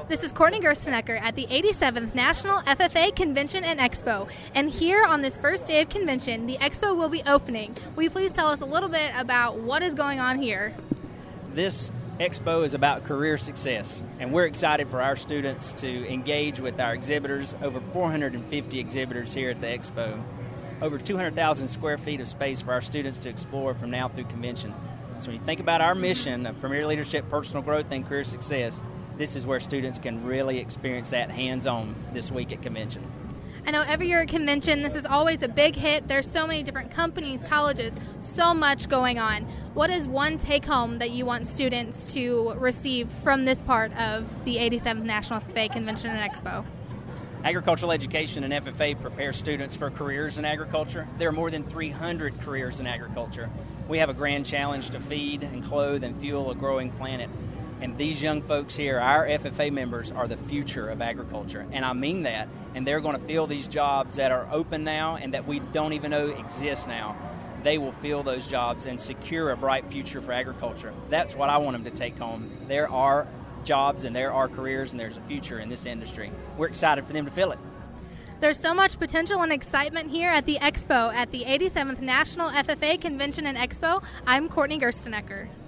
This is Courtney Gerstenecker at the 87th National FFA Convention and Expo. And here on this first day of convention, the expo will be opening. Will you please tell us a little bit about what is going on here? This expo is about career success, and we're excited for our students to engage with our exhibitors. Over 450 exhibitors here at the expo. Over 200,000 square feet of space for our students to explore from now through convention. So when you think about our mission of premier leadership, personal growth, and career success, this is where students can really experience that hands-on this week at convention. I know every year at convention, this is always a big hit. There's so many different companies, colleges, so much going on. What is one take-home that you want students to receive from this part of the 87th National FFA Convention and Expo? Agricultural education and FFA prepare students for careers in agriculture. There are more than 300 careers in agriculture. We have a grand challenge to feed and clothe and fuel a growing planet. And these young folks here, our FFA members, are the future of agriculture. And I mean that. And they're going to fill these jobs that are open now and that we don't even know exist now. They will fill those jobs and secure a bright future for agriculture. That's what I want them to take home. There are jobs and there are careers and there's a future in this industry. We're excited for them to fill it. There's so much potential and excitement here at the Expo at the 87th National FFA Convention and Expo. I'm Courtney Gerstenecker.